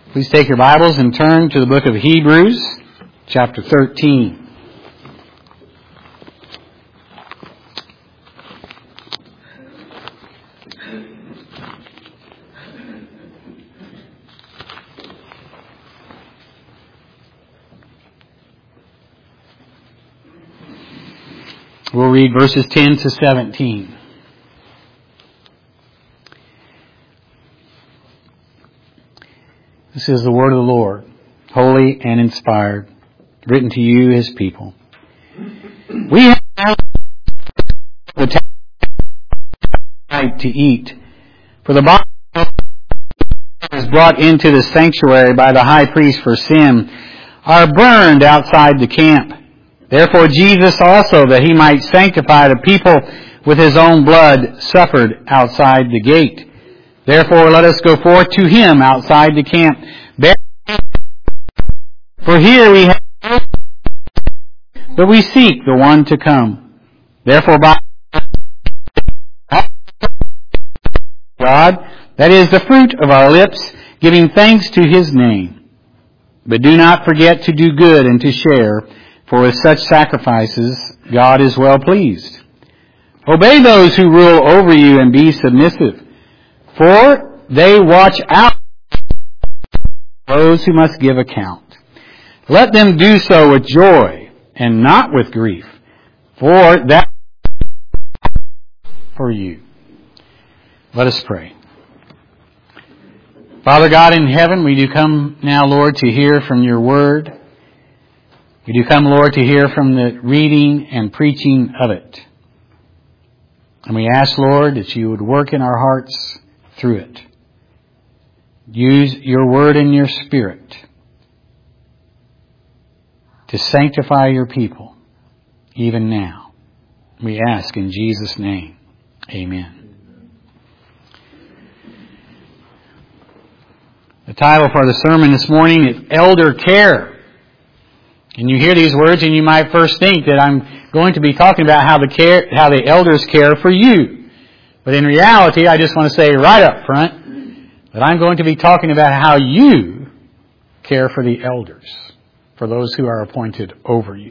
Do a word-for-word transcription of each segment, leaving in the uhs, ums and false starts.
Please take your Bibles and turn to the book of Hebrews, chapter thirteen. We'll read verses ten to seventeen. This is the word of the Lord, holy and inspired, written to you, His people. We have the right to eat, for the body is brought into the sanctuary by the high priest for sin, are burned outside the camp. Therefore Jesus also, that He might sanctify the people with His own blood, suffered outside the gate. Therefore let us go forth to Him outside the camp. For here we have, but we seek the one to come. Therefore by God, that is the fruit of our lips, giving thanks to His name. But do not forget to do good and to share, for with such sacrifices God is well pleased. Obey those who rule over you and be submissive, for they watch out for those who must give account. Let them do so with joy and not with grief, for that for you. Let us pray. Father God in heaven, we do come now, Lord, to hear from your word. We do come, Lord, to hear from the reading and preaching of it. And we ask, Lord, that you would work in our hearts through it. Use your word and your spirit to sanctify your people, even now. We ask in Jesus' name. Amen. The title for the sermon this morning is Elder Care. And you hear these words and you might first think that I'm going to be talking about how the care, how the elders care for you. But in reality, I just want to say right up front that I'm going to be talking about how you care for the elders, for those who are appointed over you.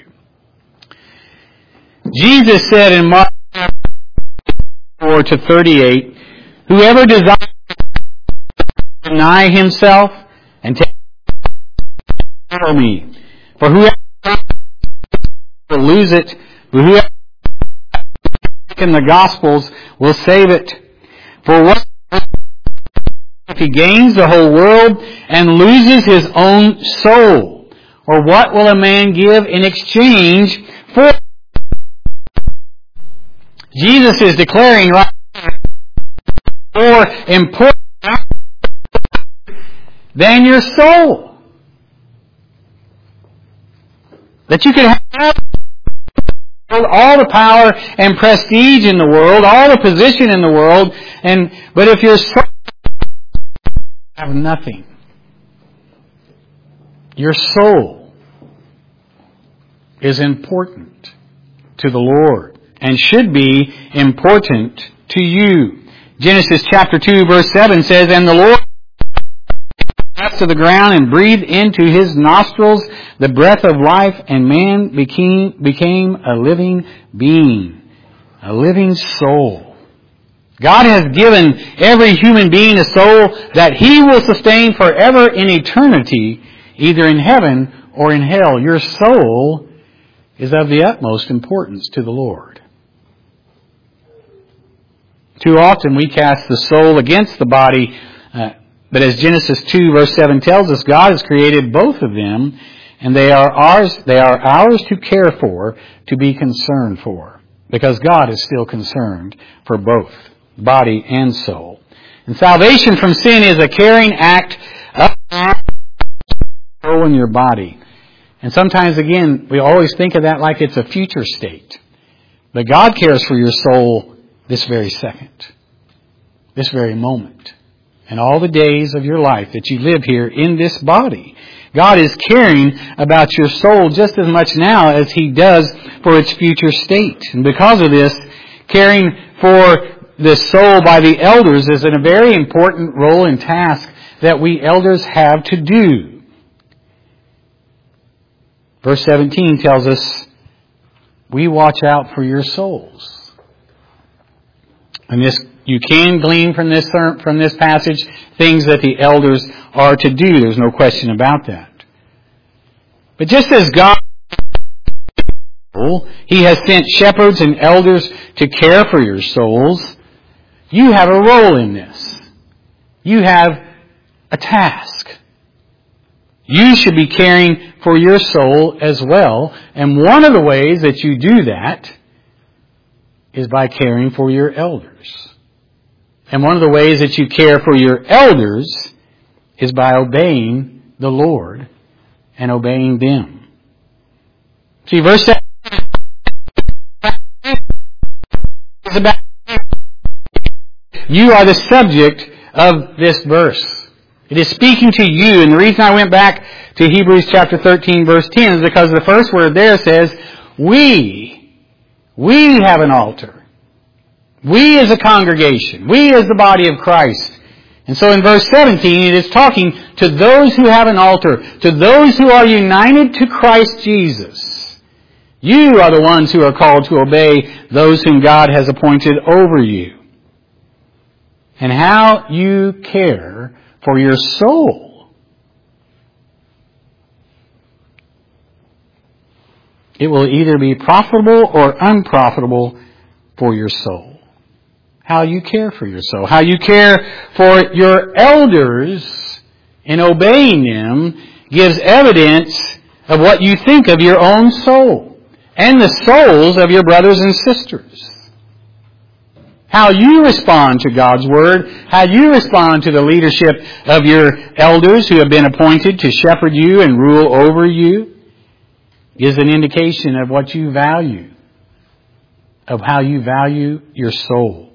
Jesus said in Mark four to thirty-eight, whoever desires to deny himself and take follow me. For whoever will lose it, but whoever in the Gospels will save it. For what if he gains the whole world and loses his own soul? Or what will a man give in exchange for? Jesus is declaring right more important than your soul. That you can have all the power and prestige in the world, all the position in the world, and but if your soul have nothing, your soul is important to the Lord and should be important to you. Genesis chapter two verse seven says, and the Lord to the ground and breathed into his nostrils the breath of life, and man became became a living being, a living soul. God has given every human being a soul that He will sustain forever in eternity, either in heaven or in hell. Your soul is of the utmost importance to the Lord. Too often we cast the soul against the body, uh, but as Genesis two verse seven tells us, God has created both of them, and they are ours, they are ours to care for, to be concerned for. Because God is still concerned for both, body and soul. And salvation from sin is a caring act of soul in your body. And sometimes, again, we always think of that like it's a future state. But God cares for your soul this very second, this very moment, and all the days of your life that you live here in this body. God is caring about your soul just as much now as He does for its future state. And because of this, caring for the soul by the elders is a very important role and task that we elders have to do. Verse seventeen tells us, we watch out for your souls. And this, you can glean from this, from this passage things that the elders are to do. There's no question about that. But just as God, He has sent shepherds and elders to care for your souls, you have a role in this. You have a task. You should be caring for your soul as well. And one of the ways that you do that is by caring for your elders. And one of the ways that you care for your elders is by obeying the Lord and obeying them. See, verse seven is about you are the subject of this verse. It is speaking to you, and the reason I went back to Hebrews chapter thirteen, verse ten, is because the first word there says, we, we have an altar. We as a congregation, we as the body of Christ. And so in verse seventeen, it is talking to those who have an altar, to those who are united to Christ Jesus. You are the ones who are called to obey those whom God has appointed over you. And how you care for your soul. It will either be profitable or unprofitable for your soul. How you care for your soul. How you care for your elders in obeying them gives evidence of what you think of your own soul and the souls of your brothers and sisters. How you respond to God's Word, how you respond to the leadership of your elders who have been appointed to shepherd you and rule over you, is an indication of what you value, of how you value your soul.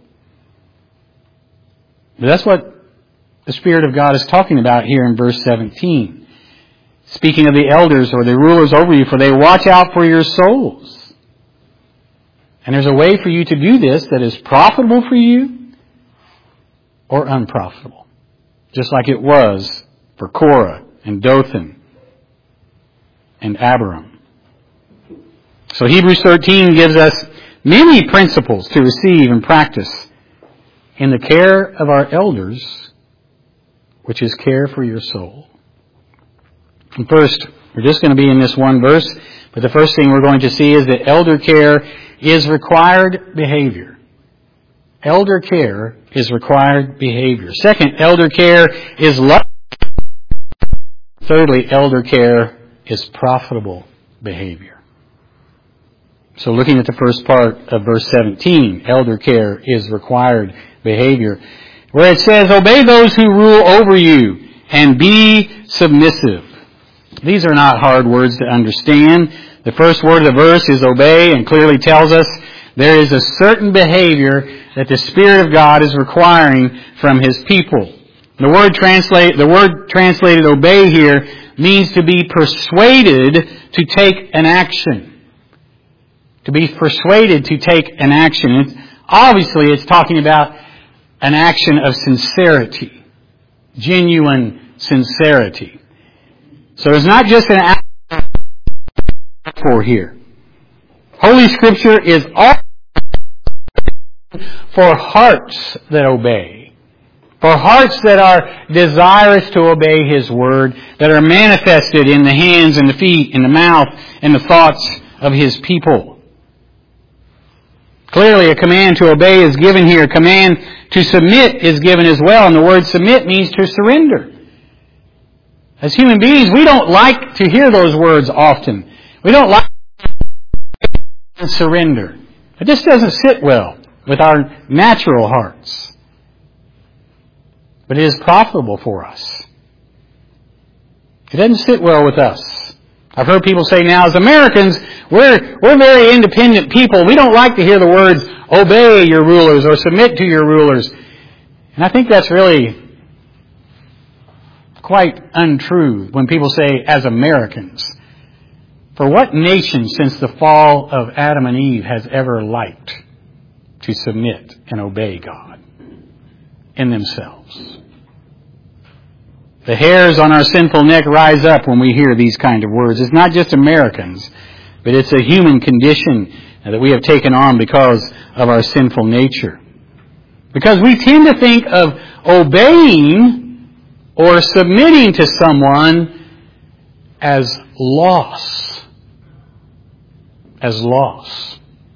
But that's what the Spirit of God is talking about here in verse seventeen. Speaking of the elders or the rulers over you, for they watch out for your souls. And there's a way for you to do this that is profitable for you or unprofitable. Just like it was for Korah and Dothan and Abiram. So Hebrews thirteen gives us many principles to receive and practice in the care of our elders, which is care for your soul. And first, we're just going to be in this one verse, but the first thing we're going to see is that elder care is required behavior. Elder care is required behavior. Second, elder care is love. Thirdly, elder care is profitable behavior. So looking at the first part of verse seventeen, elder care is required behavior, where it says, obey those who rule over you and be submissive. These are not hard words to understand. The first word of the verse is obey, and clearly tells us there is a certain behavior that the Spirit of God is requiring from His people. The word translate, the word translated obey here means to be persuaded to take an action. To be persuaded to take an action. It's, obviously, it's talking about an action of sincerity. Genuine sincerity. So it's not just an action for here. Holy Scripture is all for hearts that obey. For hearts that are desirous to obey His Word, that are manifested in the hands and the feet and the mouth and the thoughts of His people. Clearly a command to obey is given here. A command to submit is given as well. And the word submit means to surrender. As human beings, we don't like to hear those words often. We don't like to surrender. It just doesn't sit well with our natural hearts. But it is profitable for us. It doesn't sit well with us. I've heard people say now, as Americans, we're, we're very independent people. We don't like to hear the words, obey your rulers or submit to your rulers. And I think that's really quite untrue when people say, as Americans. For what nation since the fall of Adam and Eve has ever liked to submit and obey God in themselves? The hairs on our sinful neck rise up when we hear these kind of words. It's not just Americans, but it's a human condition that we have taken on because of our sinful nature. Because we tend to think of obeying or submitting to someone as loss. As loss.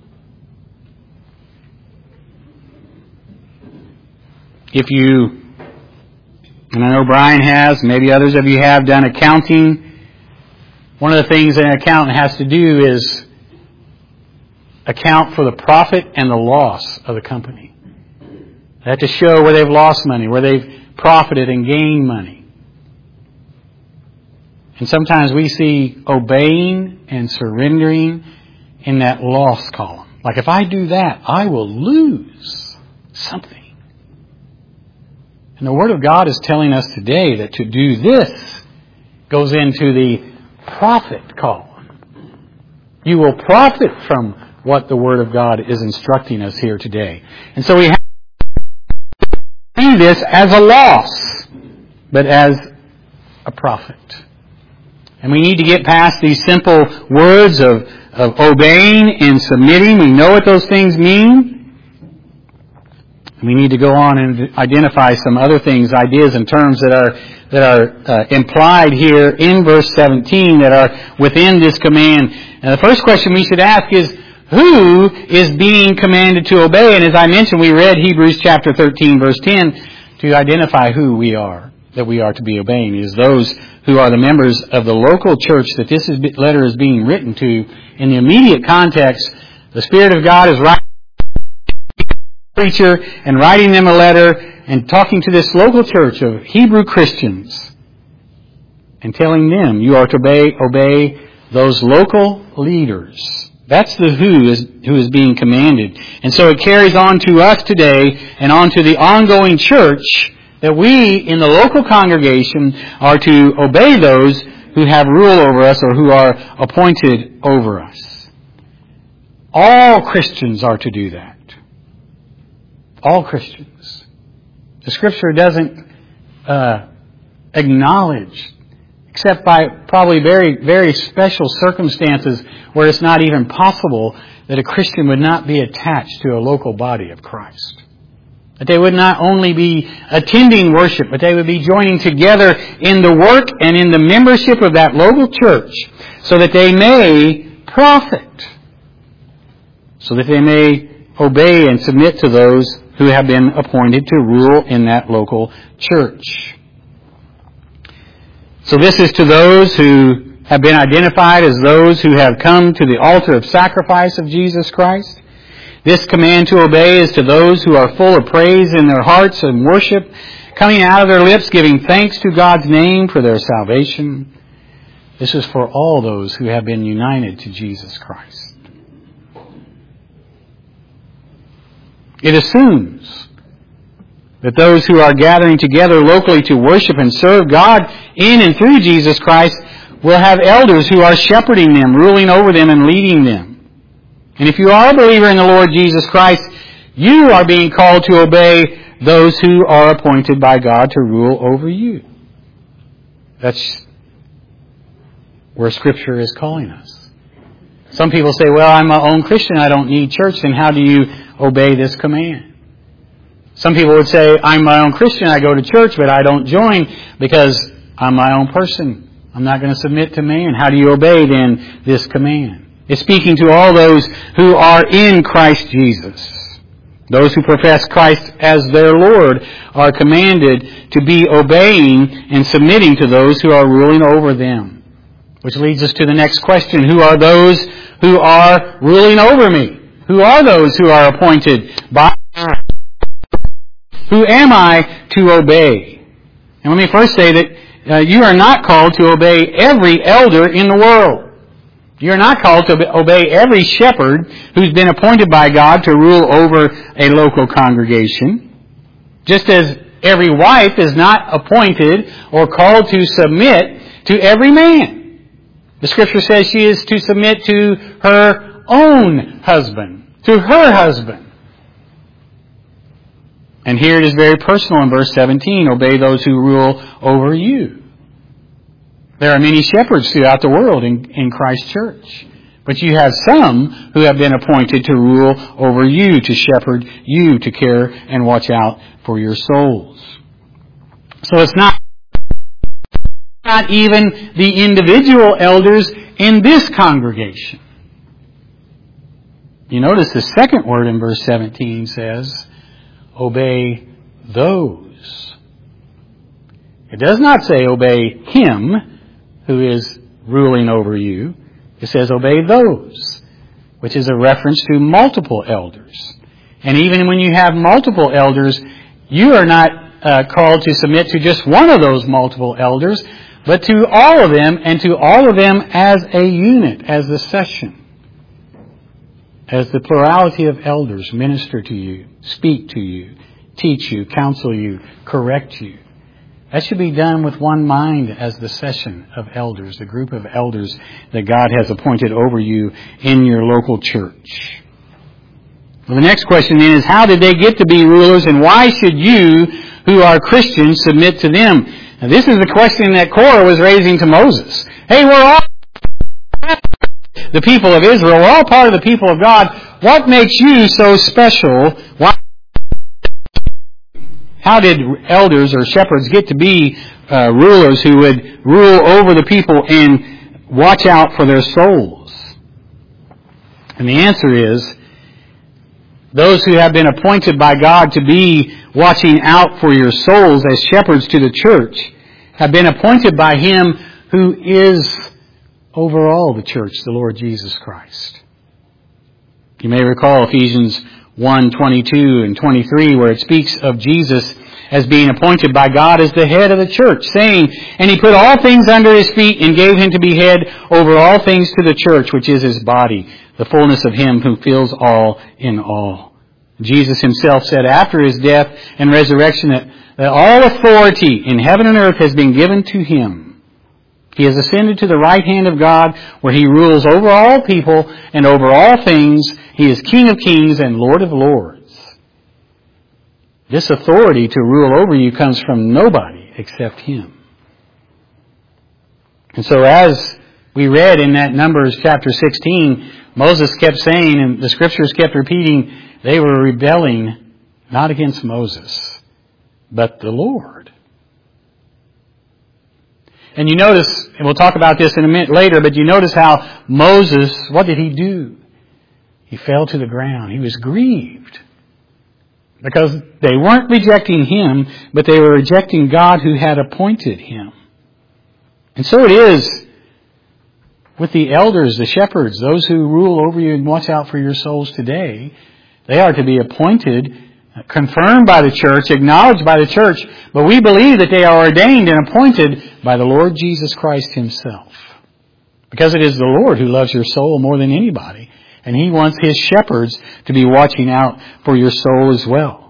If you, and I know Brian has, maybe others of you have done accounting, one of the things an accountant has to do is account for the profit and the loss of the company. They have to show where they've lost money, where they've profited and gained money. And sometimes we see obeying and surrendering in that loss column. Like if I do that, I will lose something. And the Word of God is telling us today that to do this goes into the profit column. You will profit from what the Word of God is instructing us here today. And so we have to see this as a loss, but as a profit. And we need to get past these simple words of, of obeying and submitting. We know what those things mean. We need to go on and identify some other things, ideas and terms that are that are uh, implied here in verse seventeen that are within this command. And the first question we should ask is, who is being commanded to obey? And as I mentioned, we read Hebrews chapter thirteen, verse ten, to identify who we are, that we are to be obeying. It is those who are the members of the local church that this is, letter is being written to. In the immediate context, the Spirit of God is writing preacher and writing them a letter and talking to this local church of Hebrew Christians and telling them you are to obey, obey those local leaders. That's the who is who is being commanded. And so it carries on to us today and on to the ongoing church that we in the local congregation are to obey those who have rule over us or who are appointed over us. All Christians are to do that. All Christians. The Scripture doesn't uh, acknowledge, except by probably very, very special circumstances where it's not even possible, that a Christian would not be attached to a local body of Christ. That they would not only be attending worship, but they would be joining together in the work and in the membership of that local church so that they may profit, so that they may obey and submit to those who have been appointed to rule in that local church. So this is to those who have been identified as those who have come to the altar of sacrifice of Jesus Christ. This command to obey is to those who are full of praise in their hearts and worship, coming out of their lips, giving thanks to God's name for their salvation. This is for all those who have been united to Jesus Christ. It assumes that those who are gathering together locally to worship and serve God in and through Jesus Christ will have elders who are shepherding them, ruling over them, and leading them. And if you are a believer in the Lord Jesus Christ, you are being called to obey those who are appointed by God to rule over you. That's where Scripture is calling us. Some people say, well, I'm my own Christian, I don't need church, then how do you obey this command? Some people would say, I'm my own Christian, I go to church, but I don't join because I'm my own person. I'm not going to submit to man. How do you obey then this command? It's speaking to all those who are in Christ Jesus. Those who profess Christ as their Lord are commanded to be obeying and submitting to those who are ruling over them. Which leads us to the next question. Who are those who are ruling over me? Who are those who are appointed by God? Who am I to obey? And let me first say that uh, you are not called to obey every elder in the world. You're not called to obey every shepherd who's been appointed by God to rule over a local congregation. Just as every wife is not appointed or called to submit to every man. The Scripture says she is to submit to her own husband, to her husband. And here it is very personal in verse seventeen. Obey those who rule over you. There are many shepherds throughout the world in, in Christ's church. But you have some who have been appointed to rule over you, to shepherd you, to care and watch out for your souls. So it's not, not even the individual elders in this congregation. You notice the second word in verse seventeen says, obey those. It does not say obey him who is ruling over you. It says obey those, which is a reference to multiple elders. And even when you have multiple elders, you are not uh, called to submit to just one of those multiple elders, but to all of them, and to all of them as a unit, as a session. As the plurality of elders minister to you, speak to you, teach you, counsel you, correct you. That should be done with one mind as the session of elders, the group of elders that God has appointed over you in your local church. Well, the next question then is, how did they get to be rulers, and why should you, who are Christians, submit to them? Now, this is the question that Korah was raising to Moses. Hey, we're all the people of Israel. We're all part of the people of God. What makes you so special? Why? How did elders or shepherds get to be uh, rulers who would rule over the people and watch out for their souls? And the answer is, those who have been appointed by God to be watching out for your souls as shepherds to the church have been appointed by Him who is over all the church, the Lord Jesus Christ. You may recall Ephesians one, twenty-two and twenty-three, where it speaks of Jesus as being appointed by God as the head of the church, saying, and He put all things under His feet and gave Him to be head over all things to the church, which is His body, the fullness of Him who fills all in all. Jesus Himself said after His death and resurrection that, that all authority in heaven and earth has been given to Him. He has ascended to the right hand of God, where He rules over all people and over all things. He is King of kings and Lord of lords. This authority to rule over you comes from nobody except Him. And so as we read in that Numbers chapter sixteen, Moses kept saying, and the Scriptures kept repeating, they were rebelling not against Moses, but the Lord. And you notice, and we'll talk about this in a minute later, but you notice how Moses, what did he do? He fell to the ground. He was grieved. Because they weren't rejecting him, but they were rejecting God who had appointed him. And so it is with the elders, the shepherds, those who rule over you and watch out for your souls today. They are to be appointed, confirmed by the church, acknowledged by the church, but we believe that they are ordained and appointed by the Lord Jesus Christ Himself. Because it is the Lord who loves your soul more than anybody. And He wants His shepherds to be watching out for your soul as well.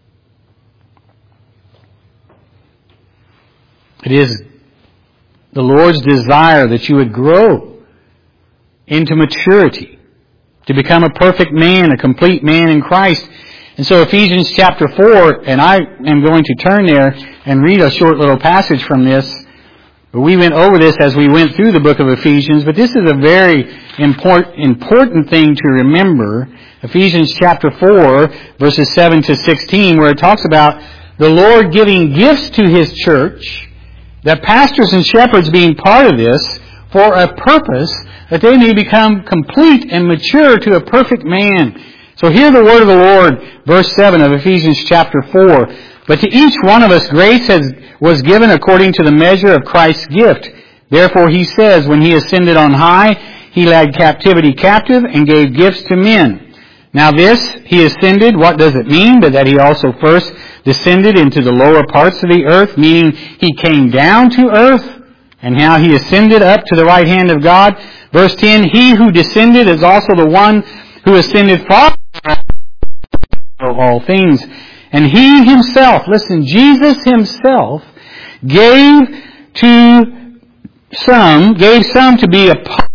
It is the Lord's desire that you would grow into maturity, to become a perfect man, a complete man in Christ. And so Ephesians chapter four, and I am going to turn there and read a short little passage from this. But we went over this as we went through the book of Ephesians, but this is a very important, important thing to remember. Ephesians chapter four, verses seven to sixteen, where it talks about the Lord giving gifts to His church, that pastors and shepherds being part of this for a purpose, that they may become complete and mature to a perfect man. So hear the word of the Lord, verse seven of Ephesians chapter four. But to each one of us grace has, was given according to the measure of Christ's gift. Therefore He says, when He ascended on high, He led captivity captive and gave gifts to men. Now this, He ascended, what does it mean? But that He also first descended into the lower parts of the earth, meaning He came down to earth, and how He ascended up to the right hand of God. Verse ten, He who descended is also the one who ascended far of all things. And He Himself, listen, Jesus Himself gave to some, gave some to be apostles,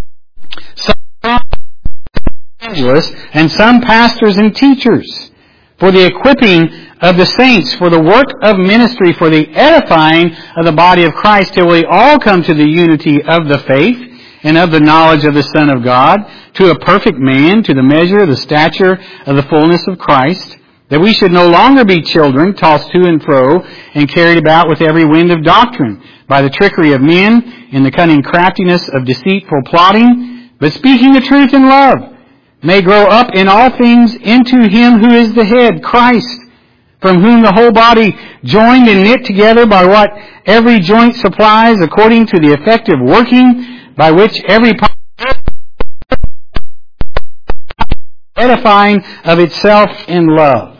some evangelists, and some pastors and teachers, for the equipping of the saints, for the work of ministry, for the edifying of the body of Christ, till we all come to the unity of the faith and of the knowledge of the Son of God, to a perfect man, to the measure of the stature of the fullness of Christ, that we should no longer be children, tossed to and fro, and carried about with every wind of doctrine, by the trickery of men, in the cunning craftiness of deceitful plotting, but speaking the truth in love, may grow up in all things into Him who is the head, Christ, from whom the whole body, joined and knit together by what every joint supplies, according to the effective working by which every part edifying of itself in love.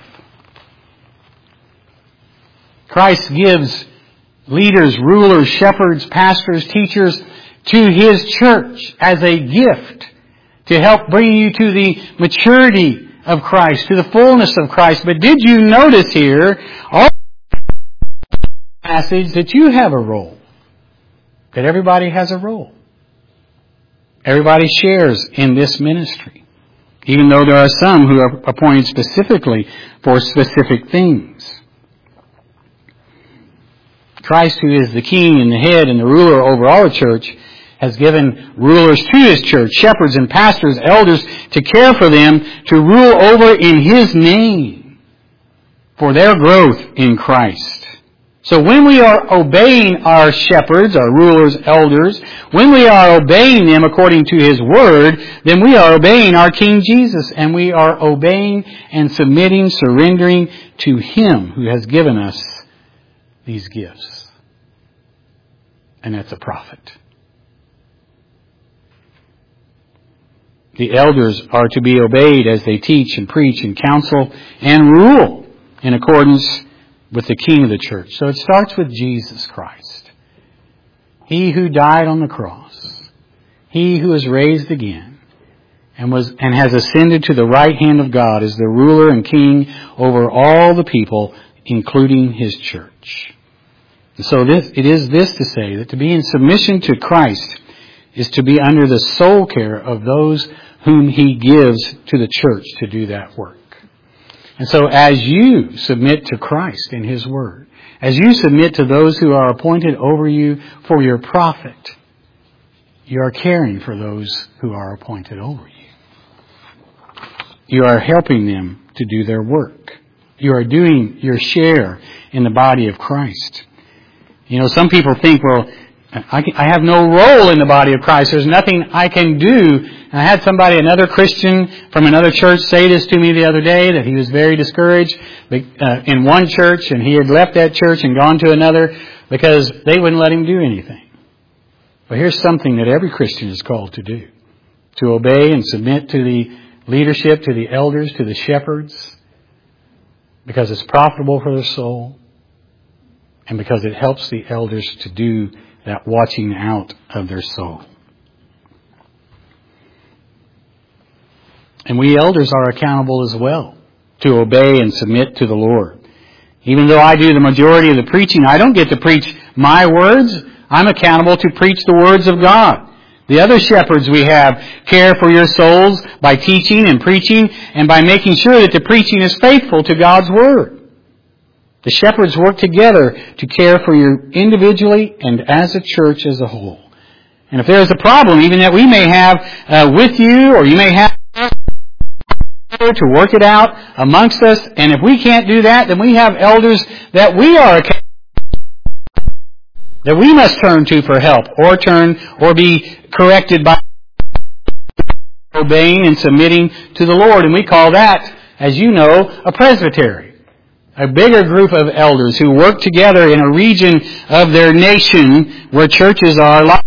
Christ gives leaders, rulers, shepherds, pastors, teachers to His church as a gift to help bring you to the maturity of Christ, to the fullness of Christ. But did you notice here, all passage, that you have a role? That everybody has a role. Everybody shares in this ministry, even though there are some who are appointed specifically for specific things. Christ, who is the king and the head and the ruler over all the church, has given rulers to His church, shepherds and pastors, elders, to care for them, to rule over in His name for their growth in Christ. So when we are obeying our shepherds, our rulers, elders, when we are obeying them according to His Word, then we are obeying our King Jesus, and we are obeying and submitting, surrendering to Him who has given us these gifts. And that's a prophet. The elders are to be obeyed as they teach and preach and counsel and rule in accordance with the King of the church. So it starts with Jesus Christ. He who died on the cross. He who is raised again and was and has ascended to the right hand of God as the ruler and king over all the people, including His church. And so this, it is this to say that to be in submission to Christ is to be under the sole care of those whom He gives to the church to do that work. And so as you submit to Christ in His Word, as you submit to those who are appointed over you for your profit, you are caring for those who are appointed over you. You are helping them to do their work. You are doing your share in the body of Christ. You know, some people think, well, I, can, I have no role in the body of Christ. There's nothing I can do. And I had somebody, another Christian from another church, say this to me the other day, that he was very discouraged uh, in one church, and he had left that church and gone to another because they wouldn't let him do anything. But here's something that every Christian is called to do: to obey and submit to the leadership, to the elders, to the shepherds, because it's profitable for their soul, and because it helps the elders to do that watching out of their soul. And we elders are accountable as well to obey and submit to the Lord. Even though I do the majority of the preaching, I don't get to preach my words. I'm accountable to preach the words of God. The other shepherds we have care for your souls by teaching and preaching and by making sure that the preaching is faithful to God's Word. The shepherds work together to care for you individually and as a church as a whole. And if there is a problem, even that we may have uh, with you, or you may have to work it out amongst us, and if we can't do that, then we have elders that we are that we must turn to for help, or turn or be corrected by obeying and submitting to the Lord. And we call that, as you know, a presbytery. A bigger group of elders who work together in a region of their nation where churches are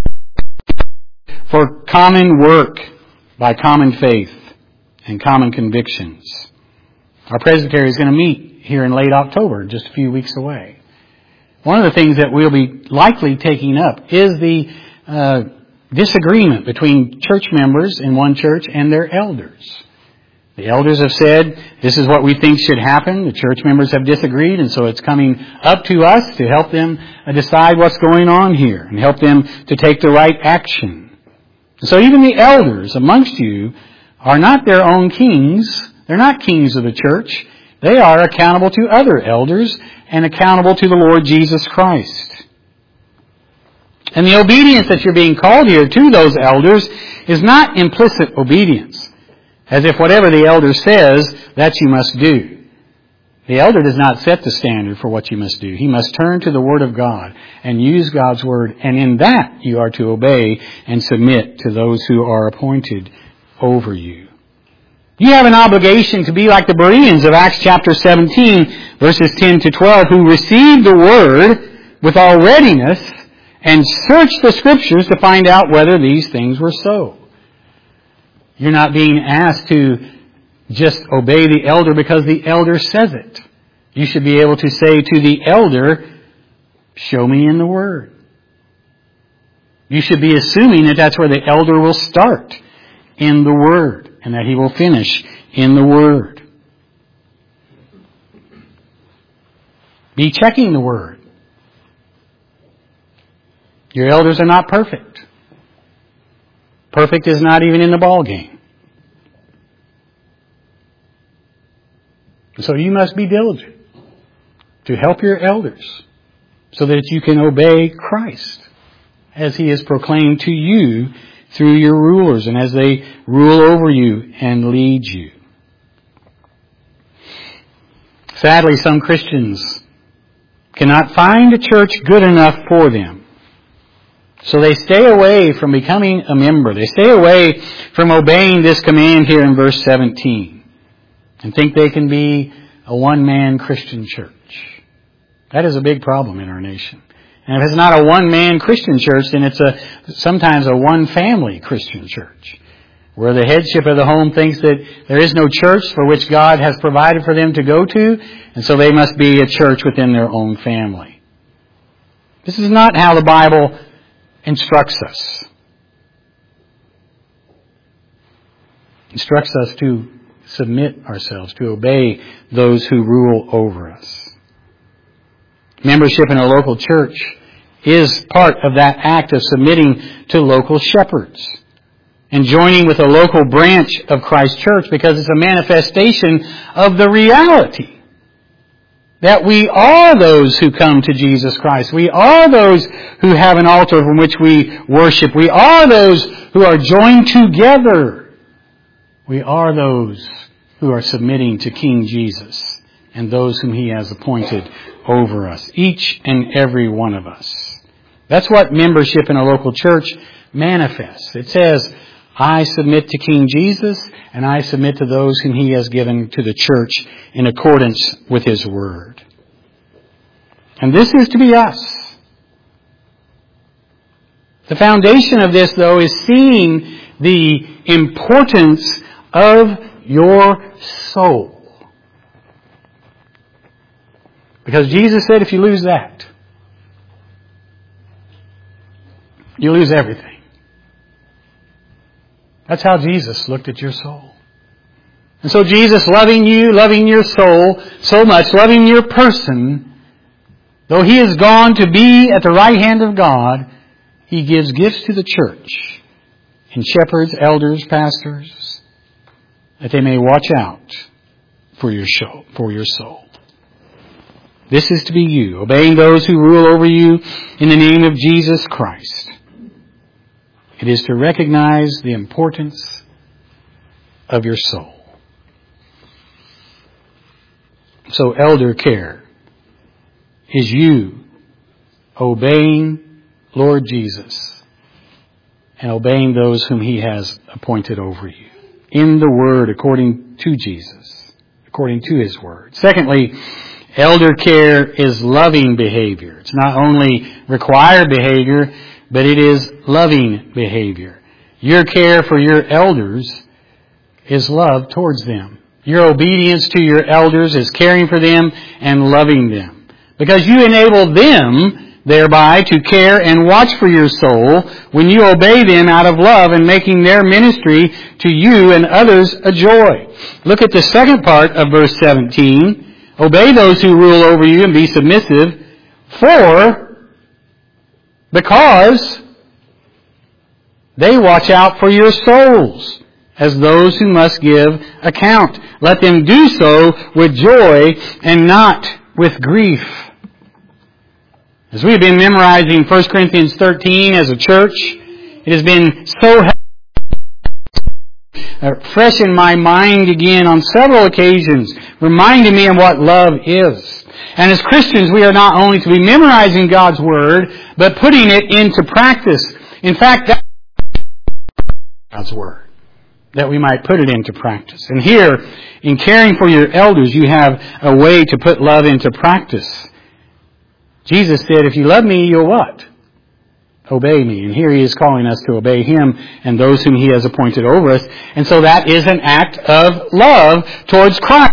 for common work by common faith and common convictions. Our presbytery is going to meet here in late October, just a few weeks away. One of the things that we'll be likely taking up is the uh, disagreement between church members in one church and their elders. The elders have said, this is what we think should happen. The church members have disagreed, and so it's coming up to us to help them decide what's going on here and help them to take the right action. So even the elders amongst you are not their own kings. They're not kings of the church. They are accountable to other elders and accountable to the Lord Jesus Christ. And the obedience that you're being called here to those elders is not implicit obedience, as if whatever the elder says, that you must do. The elder does not set the standard for what you must do. He must turn to the Word of God and use God's Word, and in that you are to obey and submit to those who are appointed over you. You have an obligation to be like the Bereans of Acts chapter seventeen, verses ten to twelve, who received the Word with all readiness and searched the Scriptures to find out whether these things were so. You're not being asked to just obey the elder because the elder says it. You should be able to say to the elder, show me in the Word. You should be assuming that that's where the elder will start, in the Word, and that he will finish in the Word. Be checking the Word. Your elders are not perfect. Perfect is not even in the ball game. So you must be diligent to help your elders so that you can obey Christ as He is proclaimed to you through your rulers and as they rule over you and lead you. Sadly, some Christians cannot find a church good enough for them. So they stay away from becoming a member. They stay away from obeying this command here in verse seventeen. And think they can be a one-man Christian church. That is a big problem in our nation. And if it's not a one-man Christian church, then it's a sometimes a one-family Christian church, where the headship of the home thinks that there is no church for which God has provided for them to go to, and so they must be a church within their own family. This is not how the Bible instructs us. It instructs us to submit ourselves, to obey those who rule over us. Membership in a local church is part of that act of submitting to local shepherds and joining with a local branch of Christ's church, because it's a manifestation of the reality that we are those who come to Jesus Christ. We are those who have an altar from which we worship. We are those who are joined together. We are those who are submitting to King Jesus and those whom He has appointed over us. Each and every one of us. That's what membership in a local church manifests. It says, I submit to King Jesus and I submit to those whom He has given to the church in accordance with His Word. And this is to be us. The foundation of this, though, is seeing the importance of your soul. Because Jesus said if you lose that, you lose everything. That's how Jesus looked at your soul. And so Jesus, loving you, loving your soul so much, loving your person, though He is gone to be at the right hand of God, He gives gifts to the church in shepherds, elders, pastors, that they may watch out for your soul, for your soul. This is to be you, obeying those who rule over you in the name of Jesus Christ. It is to recognize the importance of your soul. So elder care is you obeying Lord Jesus and obeying those whom He has appointed over you in the Word according to Jesus, according to His Word. Secondly, elder care is loving behavior. It's not only required behavior, but it is loving behavior. Your care for your elders is love towards them. Your obedience to your elders is caring for them and loving them. Because you enable them thereby to care and watch for your soul when you obey them out of love and making their ministry to you and others a joy. Look at the second part of verse seventeen. Obey those who rule over you and be submissive, for, because they watch out for your souls as those who must give account. Let them do so with joy and not with grief. As we've been memorizing First Corinthians thirteen as a church, it has been so helpful, fresh in my mind again on several occasions, reminding me of what love is. And as Christians, we are not only to be memorizing God's Word, but putting it into practice. In fact, that's God's Word, that we might put it into practice. And here, in caring for your elders, you have a way to put love into practice. Jesus said, if you love me, you'll what? Obey me. And here He is calling us to obey Him and those whom He has appointed over us. And so that is an act of love towards Christ.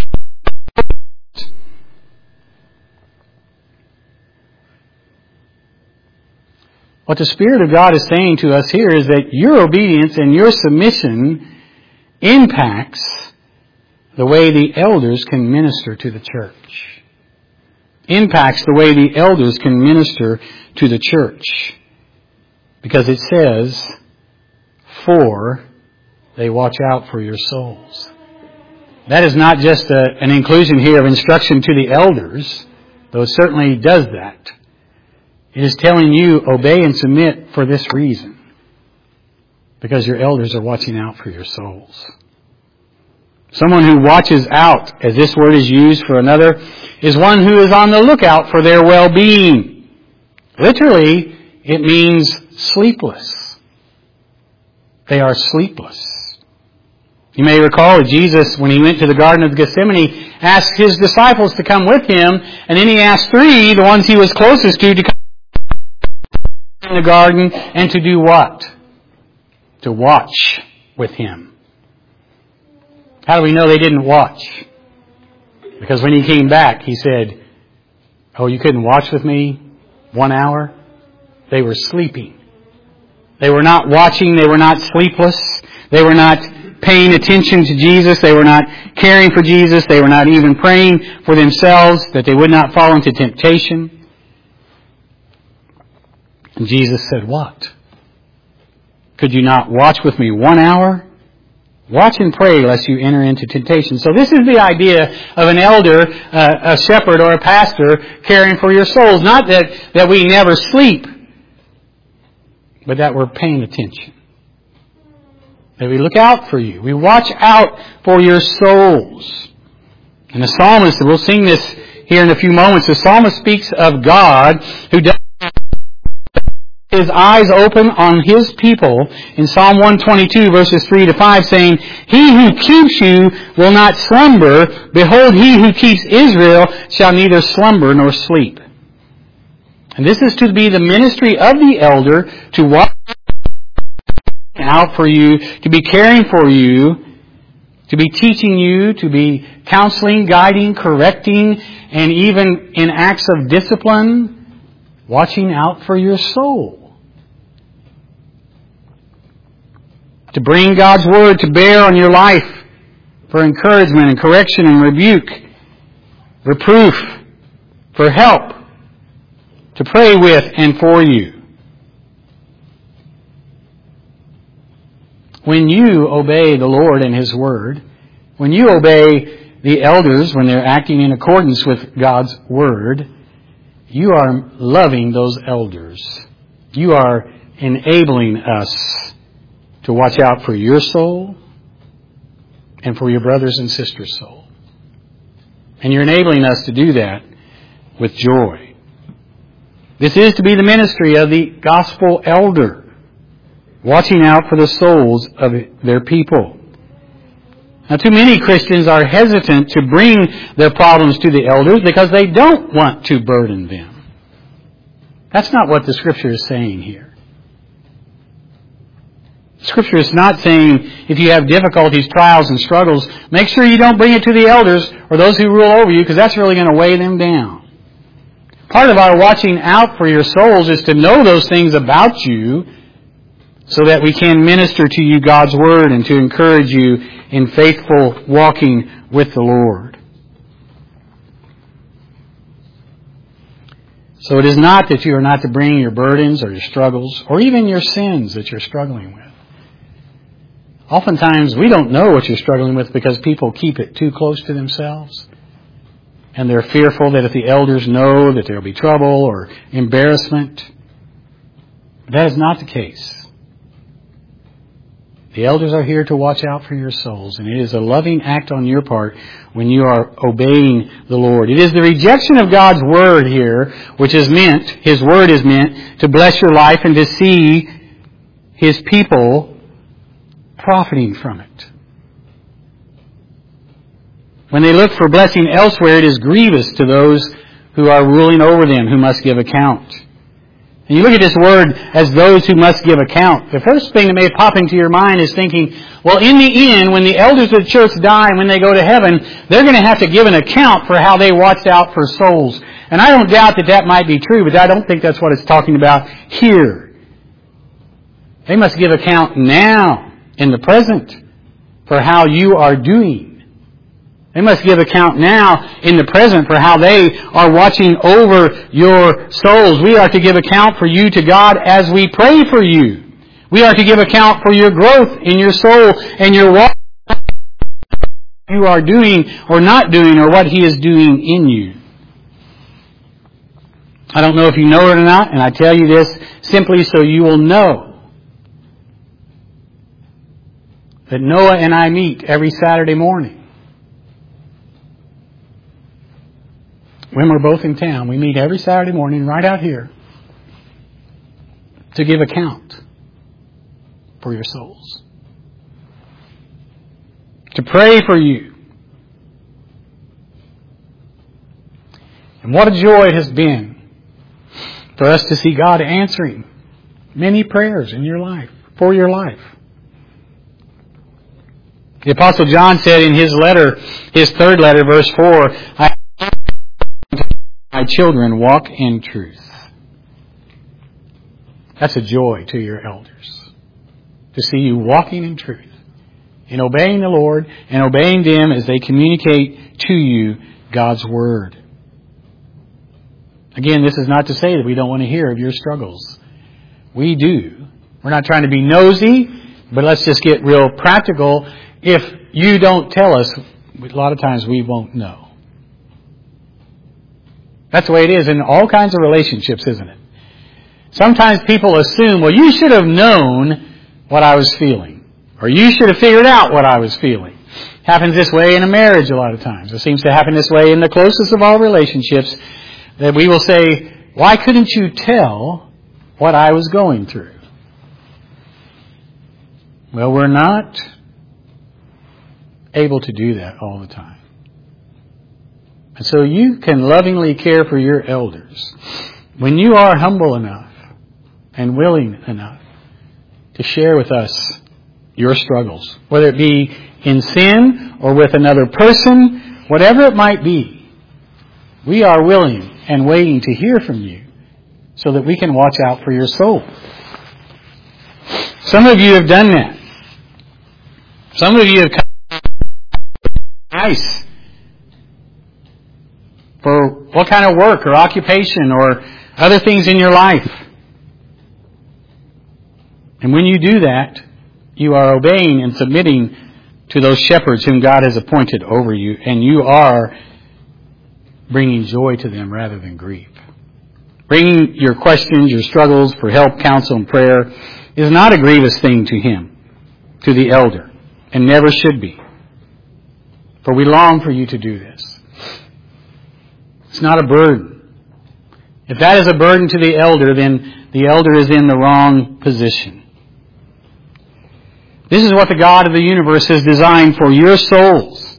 What the Spirit of God is saying to us here is that your obedience and your submission impacts the way the elders can minister to the church. Impacts the way the elders can minister to the church. Because it says, for they watch out for your souls. That is not just a, an inclusion here of instruction to the elders, though it certainly does that. It is telling you, obey and submit for this reason. Because your elders are watching out for your souls. Someone who watches out, as this word is used for another, is one who is on the lookout for their well-being. Literally, it means sleepless. They are sleepless. You may recall that Jesus, when He went to the Garden of Gethsemane, asked His disciples to come with Him, and then He asked three, the ones He was closest to, to come in the garden and to do what? To watch with Him. How do we know they didn't watch? Because when He came back, He said, oh, you couldn't watch with me one hour? They were sleeping. They were not watching. They were not sleepless. They were not paying attention to Jesus. They were not caring for Jesus. They were not even praying for themselves that they would not fall into temptation. And Jesus said, what? Could you not watch with me one hour? Watch and pray lest you enter into temptation. So this is the idea of an elder, uh, a shepherd, or a pastor caring for your souls. Not that, that we never sleep, but that we're paying attention. That we look out for you. We watch out for your souls. And the psalmist, we'll sing this here in a few moments, the psalmist speaks of God who does His eyes open on His people in Psalm one twenty-two verses three to five, saying, He who keeps you will not slumber. Behold, He who keeps Israel shall neither slumber nor sleep. And this is to be the ministry of the elder, to watch out for you, to be caring for you, to be teaching you, to be counseling, guiding, correcting, and even in acts of discipline, watching out for your soul. To bring God's Word to bear on your life for encouragement and correction and rebuke, reproof, for help, to pray with and for you. When you obey the Lord and His Word, when you obey the elders when they're acting in accordance with God's Word, you are loving those elders. You are enabling us to watch out for your soul and for your brothers and sisters' soul. And you're enabling us to do that with joy. This is to be the ministry of the gospel elder, watching out for the souls of their people. Now, too many Christians are hesitant to bring their problems to the elders because they don't want to burden them. That's not what the Scripture is saying here. Scripture is not saying if you have difficulties, trials, and struggles, make sure you don't bring it to the elders or those who rule over you, because that's really going to weigh them down. Part of our watching out for your souls is to know those things about you so that we can minister to you God's Word and to encourage you in faithful walking with the Lord. So it is not that you are not to bring your burdens or your struggles or even your sins that you're struggling with. Oftentimes we don't know what you're struggling with because people keep it too close to themselves. And they're fearful that if the elders know that there will be trouble or embarrassment. That is not the case. The elders are here to watch out for your souls, and it is a loving act on your part when you are obeying the Lord. It is the rejection of God's Word here, which is meant, His Word is meant, to bless your life and to see His people profiting from it. When they look for blessing elsewhere, it is grievous to those who are ruling over them, who must give account. And you look at this word as those who must give account. The first thing that may pop into your mind is thinking, well, in the end, when the elders of the church die and when they go to heaven, they're going to have to give an account for how they watched out for souls. And I don't doubt that that might be true, but I don't think that's what it's talking about here. They must give account now, in the present, for how you are doing. They must give account now in the present for how they are watching over your souls. We are to give account for you to God as we pray for you. We are to give account for your growth in your soul and your walk you are doing or not doing or what He is doing in you. I don't know if you know it or not, and I tell you this simply so you will know that Noah and I meet every Saturday morning. When we're both in town, we meet every Saturday morning right out here to give account for your souls. To pray for you. And what a joy it has been for us to see God answering many prayers in your life, for your life. The Apostle John said in his letter, his third letter, verse four, I My children, walk in truth. That's a joy to your elders. To see you walking in truth. In obeying the Lord and obeying them as they communicate to you God's Word. Again, this is not to say that we don't want to hear of your struggles. We do. We're not trying to be nosy, but let's just get real practical. If you don't tell us, a lot of times we won't know. That's the way it is in all kinds of relationships, isn't it? Sometimes people assume, well, you should have known what I was feeling. Or you should have figured out what I was feeling. Happens this way in a marriage a lot of times. It seems to happen this way in the closest of all relationships. That we will say, why couldn't you tell what I was going through? Well, we're not able to do that all the time. And so you can lovingly care for your elders when you are humble enough and willing enough to share with us your struggles, whether it be in sin or with another person, whatever it might be. We are willing and waiting to hear from you so that we can watch out for your soul. Some of you have done that. Some of you have come nice for what kind of work or occupation or other things in your life. And when you do that, you are obeying and submitting to those shepherds whom God has appointed over you, and you are bringing joy to them rather than grief. Bringing your questions, your struggles for help, counsel, and prayer is not a grievous thing to Him, to the elder, and never should be. For we long for you to do this. It's not a burden. If that is a burden to the elder, then the elder is in the wrong position. This is what the God of the universe has designed for your souls.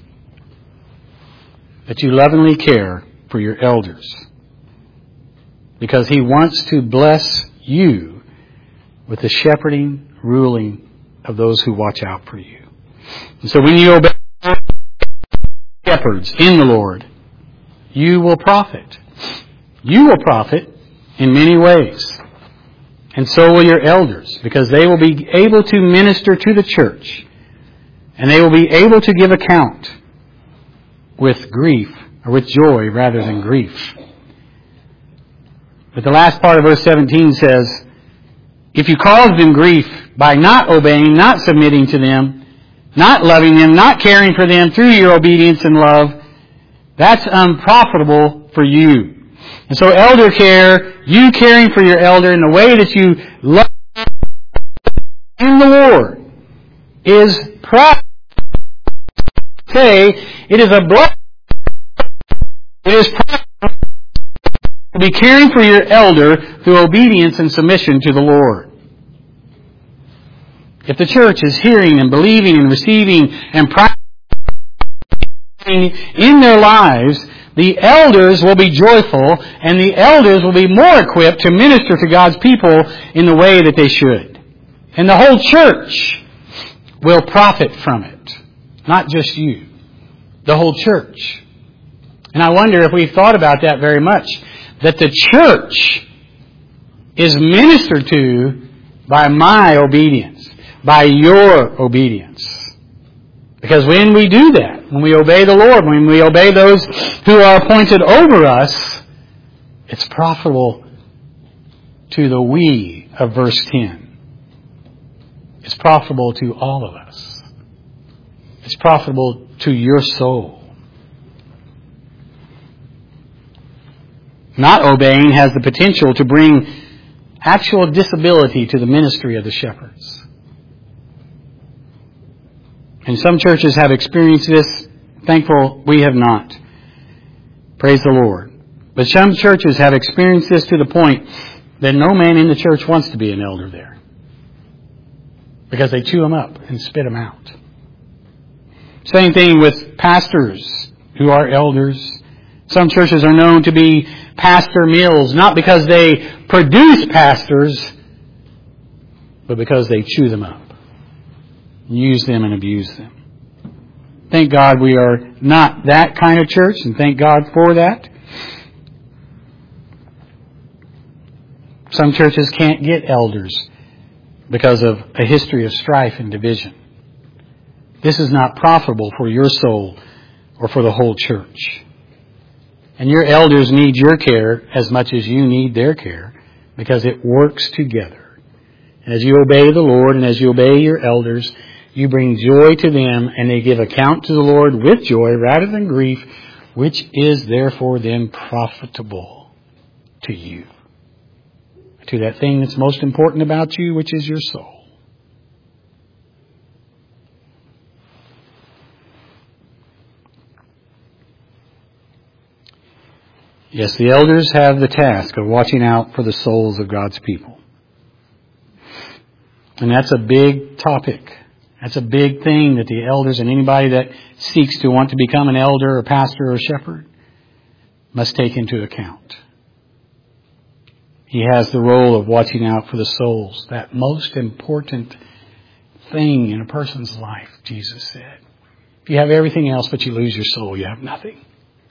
That you lovingly care for your elders. Because He wants to bless you with the shepherding, ruling of those who watch out for you. And so when you obey shepherds in the Lord, you will profit. You will profit in many ways. And so will your elders, because they will be able to minister to the church. And they will be able to give account with grief, or with joy rather than grief. But the last part of verse seventeen says, if you cause them grief, by not obeying, not submitting to them, not loving them, not caring for them through your obedience and love, that's unprofitable for you. And so elder care, you caring for your elder in the way that you love in the Lord, is profitable. Say, it is a blessing. It is profitable to be caring for your elder through obedience and submission to the Lord. If the church is hearing and believing and receiving and practicing in their lives, the elders will be joyful, and the elders will be more equipped to minister to God's people in the way that they should. And the whole church will profit from it. Not just you. The whole church. And I wonder if we've thought about that very much. That the church is ministered to by my obedience. By your obedience. Because when we do that, when we obey the Lord, when we obey those who are appointed over us, it's profitable to the we of verse ten. It's profitable to all of us. It's profitable to your soul. Not obeying has the potential to bring actual disability to the ministry of the shepherds. And some churches have experienced this. Thankful we have not. Praise the Lord. But some churches have experienced this to the point that no man in the church wants to be an elder there. Because they chew them up and spit them out. Same thing with pastors who are elders. Some churches are known to be pastor mills, not because they produce pastors, but because they chew them up. Use them and abuse them. Thank God we are not that kind of church, and thank God for that. Some churches can't get elders because of a history of strife and division. This is not profitable for your soul or for the whole church. And your elders need your care as much as you need their care, because it works together. And as you obey the Lord and as you obey your elders, you bring joy to them, and they give account to the Lord with joy rather than grief, which is therefore then profitable to you. To that thing that's most important about you, which is your soul. Yes, the elders have the task of watching out for the souls of God's people. And that's a big topic. That's a big thing that the elders and anybody that seeks to want to become an elder or pastor or shepherd must take into account. He has the role of watching out for the souls, that most important thing in a person's life, Jesus said. If you have everything else but you lose your soul, you have nothing.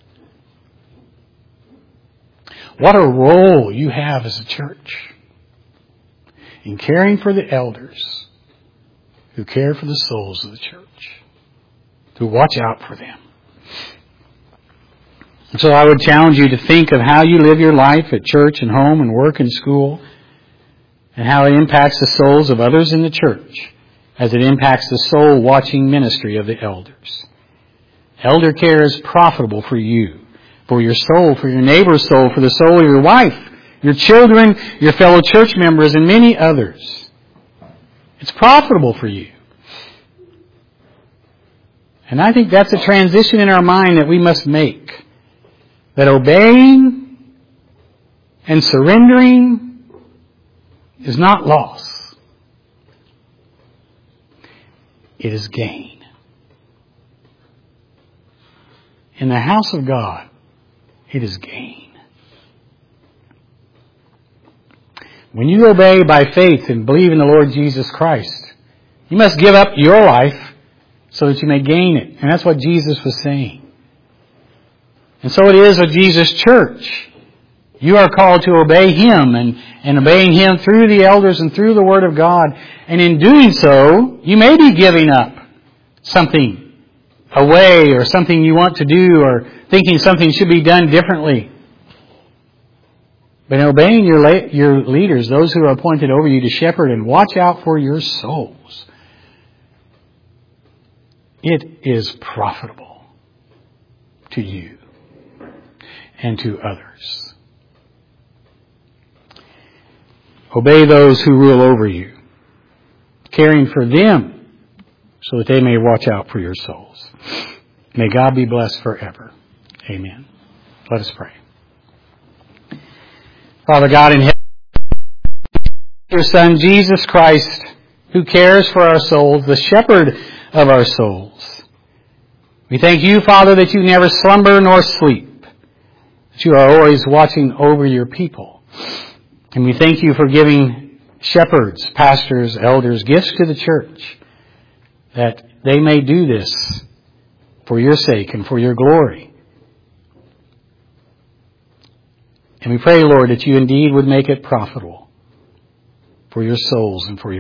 What a role you have as a church in caring for the elders who care for the souls of the church, who watch out for them. And so I would challenge you to think of how you live your life at church and home and work and school, and how it impacts the souls of others in the church as it impacts the soul-watching ministry of the elders. Elder care is profitable for you, for your soul, for your neighbor's soul, for the soul of your wife, your children, your fellow church members, and many others. It's profitable for you. And I think that's a transition in our mind that we must make. That obeying and surrendering is not loss. It is gain. In the house of God, it is gain. When you obey by faith and believe in the Lord Jesus Christ, you must give up your life so that you may gain it. And that's what Jesus was saying. And so it is with Jesus' church. You are called to obey Him, and, and obeying Him through the elders and through the Word of God. And in doing so, you may be giving up something away, or something you want to do, or thinking something should be done differently. But in obeying your, la- your leaders, those who are appointed over you to shepherd and watch out for your souls, it is profitable to you and to others. Obey those who rule over you, caring for them so that they may watch out for your souls. May God be blessed forever. Amen. Let us pray. Father God in heaven, your Son Jesus Christ, who cares for our souls, the shepherd of our souls. We thank you, Father, that you never slumber nor sleep, that you are always watching over your people. And we thank you for giving shepherds, pastors, elders, gifts to the church, that they may do this for your sake and for your glory. And we pray, Lord, that you indeed would make it profitable for your souls and for your